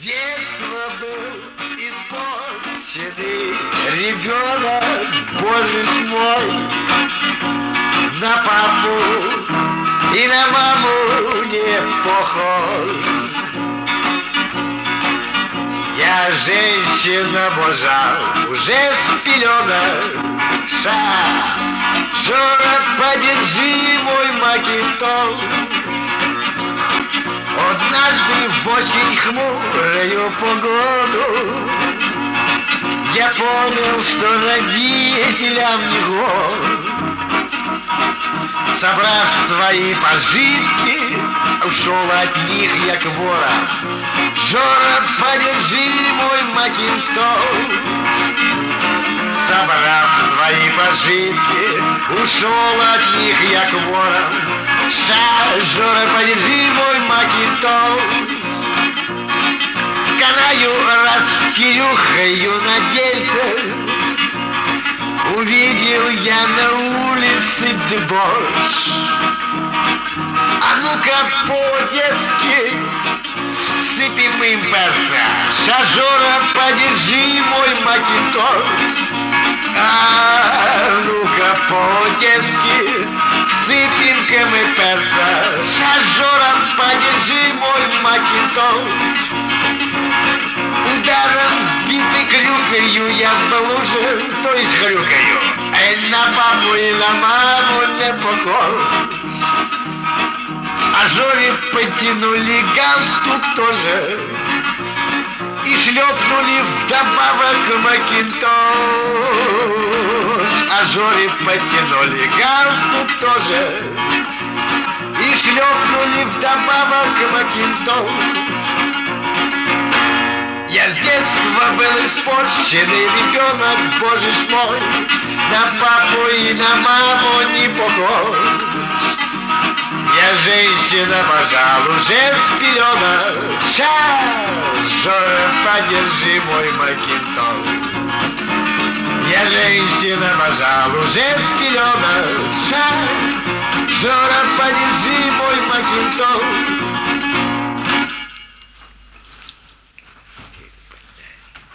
детства был испорченный ребенок, боже ж мой, на папу и на маму не похож. Я женщин обожал уже с пеленок. Жора, подержи мой макинтош. Однажды в очень хмурую погоду я понял, что родителям не год. Собрав свои пожитки, ушел от них я к ворам. Жора, подержи мой макинтош. Собрав свои пожитки, ушел от них я к ворам. Жора, подержи мой макинтош. Канаю раз Кирюхою надельце, увидел я на улице дебош. А ну-ка по-детски всыпем им перса. Жора, подержи мой макинтош. А ну-ка по-детски всыпем-ка мы перса. Жора, подержи мой макинтош. Ударом сбитой крюкою я в луже, то есть хрюкаю. На папу и на маму не похож. А Жоре потянули галстук тоже и шлепнули вдобавок макинтош. А Жоре потянули галстук тоже и шлепнули вдобавок макинтош. Я с детства был испорченный ребенок, боже ж мой, на папу и на маму не похож. Я женщин обожал уже с пеленок. Жора, подержи мой макинтош. Я женщин обожал уже с пеленок. Жора, подержи мой макинтош.